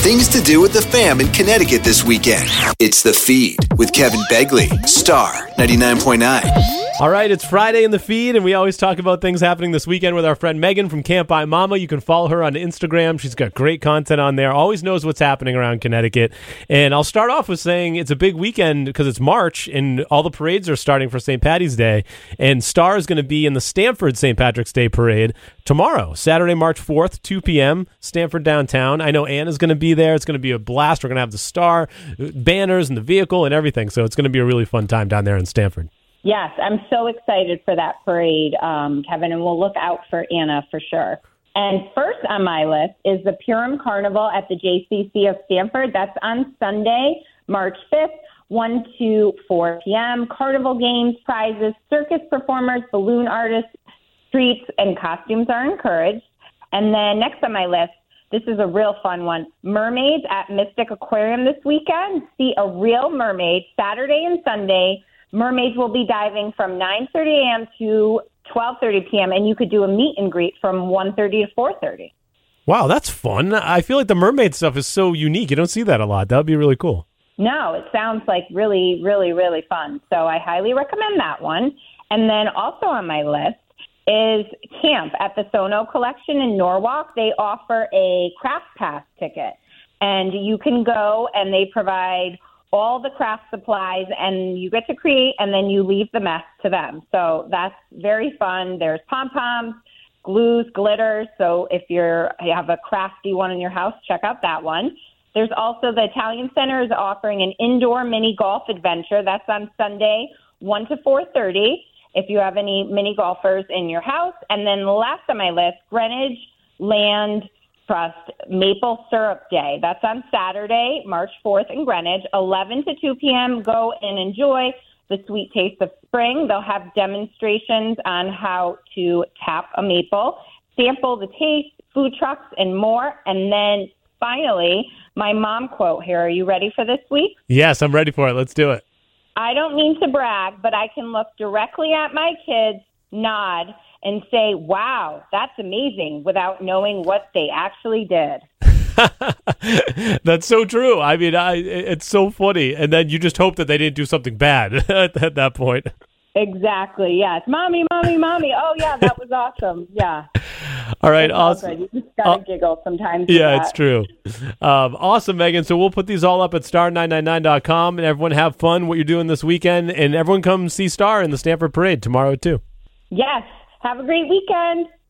Things to do with the fam in Connecticut this weekend. It's The Feed with Kevin Begley, Star 99.9. All right, it's Friday in The Feed, and we always talk about things happening this weekend with our friend Megan from Camp I Mama. You can follow her on Instagram. She's got great content on there, always knows what's happening around Connecticut. And I'll start off with saying it's a big weekend because it's March, and all the parades are starting for St. Patty's Day. And Star is going to be in the Stamford St. Patrick's Day Parade tomorrow, Saturday, March 4th, 2 p.m., Stamford downtown. I know Anna's going to be there. It's going to be a blast. We're going to have the Star banners and the vehicle and everything. So it's going to be a really fun time down there in Stamford. Yes, I'm so excited for that parade, Kevin, and we'll look out for Anna for sure. And first on my list is the Purim Carnival at the JCC of Stamford. That's on Sunday, March 5th, 1 to 4 p.m. Carnival games, prizes, circus performers, balloon artists, treats, and costumes are encouraged. And then next on my list, this is a real fun one. Mermaids at Mystic Aquarium this weekend. See a real mermaid Saturday and Sunday. Mermaids will be diving from 9:30 a.m. to 12:30 p.m., and you could do a meet and greet from 1:30 to 4:30. Wow, that's fun. I feel like the mermaid stuff is so unique. You don't see that a lot. That would be really cool. No, it sounds like really, really, really fun. So I highly recommend that one. And then also on my list is camp at the Sono Collection in Norwalk. They offer a craft pass ticket, and you can go, and they provide all the craft supplies, and you get to create, and then you leave the mess to them. So that's very fun. There's pom-poms, glues, glitters. So if you have a crafty one in your house, check out that one. There's also the Italian Center is offering an indoor mini golf adventure. That's on Sunday, 1 to 4:30, if you have any mini golfers in your house. And then last on my list, Greenwich Land Trust Maple Syrup Day. That's on Saturday, March 4th in Greenwich, 11 to 2 p.m. Go and enjoy the sweet taste of spring. They'll have demonstrations on how to tap a maple, sample the taste, food trucks, and more. And then finally, my mom quote here. Are you ready for this week? Yes, I'm ready for it. Let's do it. I don't mean to brag, but I can look directly at my kids, nod, and say, wow, that's amazing, without knowing what they actually did. That's so true. I mean, it's so funny. And then you just hope that they didn't do something bad at that point. Exactly, yes. Mommy, mommy, mommy. Oh, yeah, that was awesome. Yeah. All right, awesome. You just got to giggle sometimes. Yeah, it's true. Awesome, Megan. So we'll put these all up at star999.com, and everyone have fun what you're doing this weekend. And everyone come see Star in the Stamford Parade tomorrow, too. Yes. Have a great weekend.